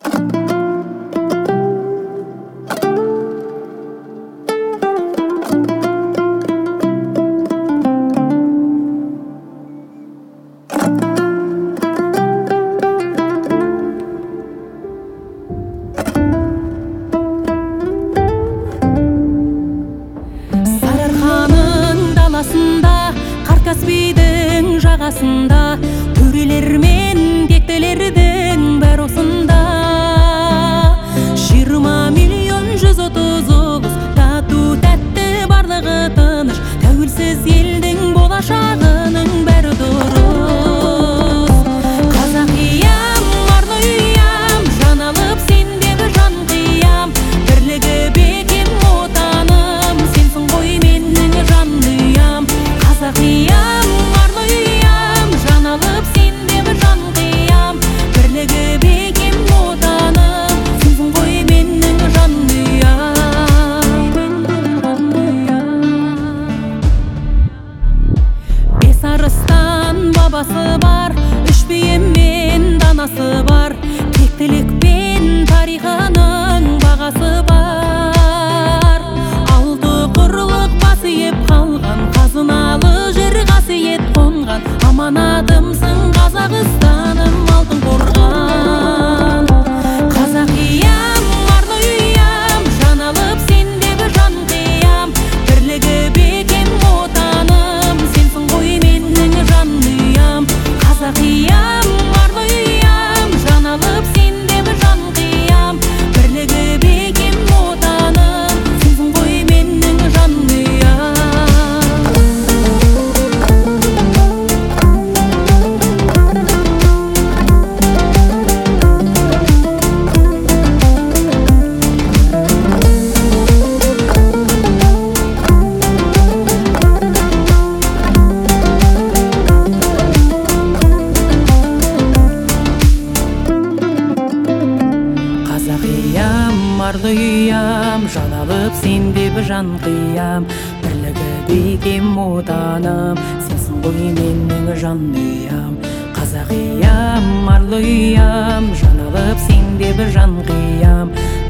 Каспийдин жагасында төрелер мен кектелердин баары осунда 20 миллион 139 татуу тәтті барлығы тыныш тәуелсіз елдің болашағының бәрі дұрыс қазақиям арлы ұям жан алып сендегі жан қиям бірлігі бекем отаным сенсің ғой менің жан ұям қазақиям бабасы бар, үш бием мен данасы бар, тектілік пен тарихының бағасы бар. Алты құрлық басы еп қалған, қазыналы жер қасиет қонған, аманатымсың Қазақстаным алтын қорған. Қазақиям, арлы ұям, жан алып сендегі жан қиям, бірлігі бекем отаным, сенсің ғой менің жан ұям. Қазақиям, арлы ұям, жан алып сендегі жан қиям, бірлігі бекем отаным, сенсің ғой менің жан ұям. Арлы ұям, жан алып сендегі жан қиям, бірлігі бекем отаным, сенсің ғой менің жан ұям. Қазақиям, арлы ұям, жан алып сендегі жан қиям,